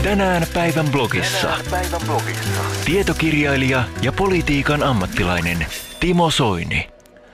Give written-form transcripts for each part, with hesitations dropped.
Tänään päivän blogissa. Tietokirjailija ja politiikan ammattilainen Timo Soini.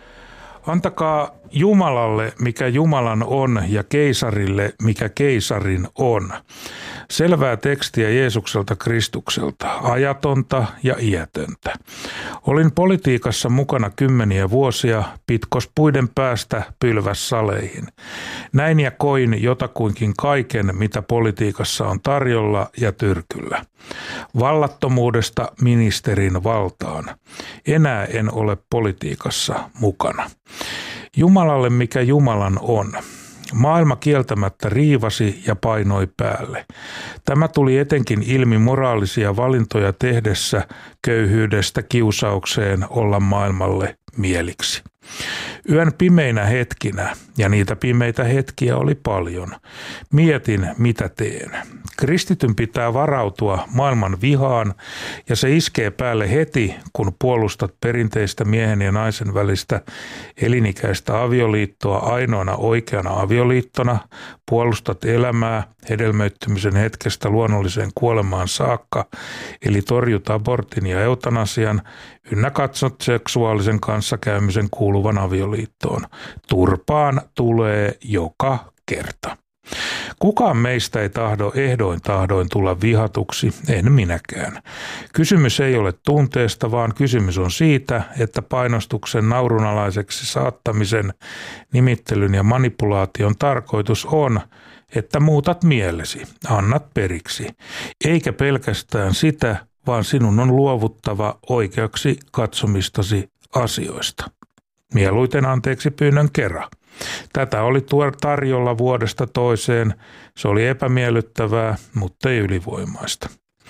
Antakaa Jumalalle, mikä Jumalan on, ja keisarille, mikä keisarin on. Selvää tekstiä Jeesukselta Kristukselta, ajatonta ja iätöntä. Olin politiikassa mukana kymmeniä vuosia, pitkospuiden päästä pylvässaleihin. Näin ja koin jotakuinkin kaiken, mitä politiikassa on tarjolla ja tyrkyllä. Vallattomuudesta ministerin valtaan. Enää en ole politiikassa mukana. Jumalalle, mikä Jumalan on. Maailma kieltämättä riivasi ja painoi päälle. Tämä tuli etenkin ilmi moraalisia valintoja tehdessä köyhyydestä kiusaukseen olla maailmalle mieliksi. Yön pimeinä hetkinä, ja niitä pimeitä hetkiä oli paljon, mietin mitä teen. Kristityn pitää varautua maailman vihaan, ja se iskee päälle heti, kun puolustat perinteistä miehen ja naisen välistä elinikäistä avioliittoa ainoana oikeana avioliittona, puolustat elämää hedelmöittymisen hetkestä luonnolliseen kuolemaan saakka, eli torjut abortin ja eutanasian, ynnä katsot seksuaalisen kanssakäymisen kuuluvan avioliittoon. Turpaan tulee joka kerta. Kukaan meistä ei tahdo ehdoin tahdoin tulla vihatuksi, en minäkään. Kysymys ei ole tunteesta, vaan kysymys on siitä, että painostuksen naurunalaiseksi saattamisen, nimittelyn ja manipulaation tarkoitus on, että muutat mielesi, annat periksi, eikä pelkästään sitä, vaan sinun on luovuttava oikeaksi katsomistasi asioista. Mieluiten anteeksi pyynnön kerran. Tätä oli tarjolla vuodesta toiseen. Se oli epämiellyttävää, mutta ei ylivoimaista.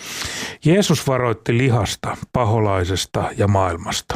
Jeesus varoitti lihasta, paholaisesta ja maailmasta.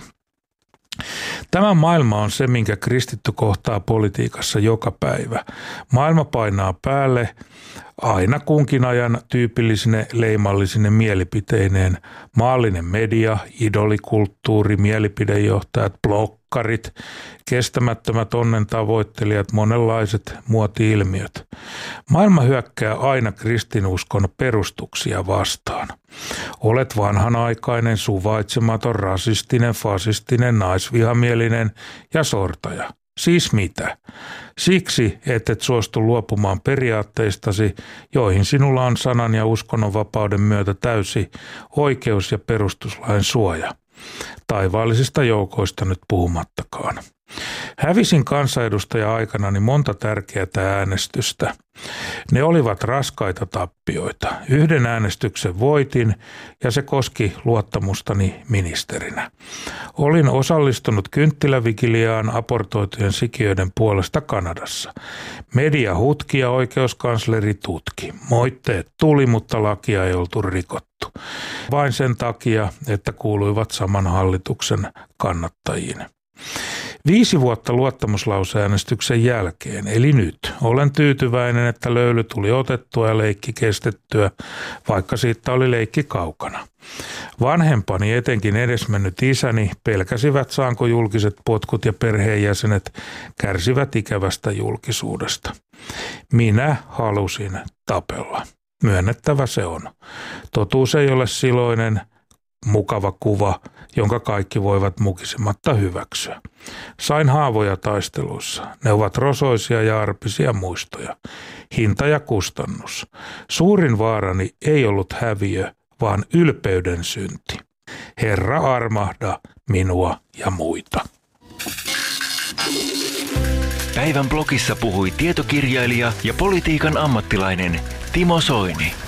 Tämä maailma on se, minkä kristitty kohtaa politiikassa joka päivä. Maailma painaa päälle aina kunkin ajan tyypillisine leimallisine mielipiteineen. Maallinen media, idolikulttuuri, mielipidejohtajat, blokkarit, kestämättömät onnen tavoittelijat, monenlaiset muoti-ilmiöt. Maailma hyökkää aina kristinuskon perustuksia vastaan. Olet vanhanaikainen, suvaitsematon, rasistinen, fasistinen, naisvihamielinen ja sortaja. Siis mitä? Siksi, et suostu luopumaan periaatteistasi, joihin sinulla on sanan ja uskonnonvapauden myötä täysi oikeus ja perustuslain suoja. Taivaallisista joukoista nyt puhumattakaan. Hävisin kansanedustaja-aikanani monta tärkeää äänestystä. Ne olivat raskaita tappioita. Yhden äänestyksen voitin ja se koski luottamustani ministerinä. Olin osallistunut kynttilävigiliaan abortoitujen sikiöiden puolesta Kanadassa. Media hutki ja oikeuskansleri tutki. Moitteet tuli, mutta lakia ei oltu rikottu. Vain sen takia, että kuuluivat saman hallituksen kannattajiin. 5 vuotta luottamuslauseäänestyksen jälkeen, eli nyt, olen tyytyväinen, että löyly tuli otettua ja leikki kestettyä, vaikka siitä oli leikki kaukana. Vanhempani, etenkin edesmennyt isäni, pelkäsivät saanko julkiset potkut ja perheenjäsenet kärsivät ikävästä julkisuudesta. Minä halusin tapella. Myönnettävä se on. Totuus ei ole siloinen, mukava kuva, jonka kaikki voivat mukisematta hyväksyä. Sain haavoja taisteluissa. Ne ovat rosoisia ja arpisia muistoja. Hinta ja kustannus. Suurin vaarani ei ollut häviö, vaan ylpeyden synti. Herra armahda minua ja muita. Päivän blogissa puhui tietokirjailija ja politiikan ammattilainen Timo Soini.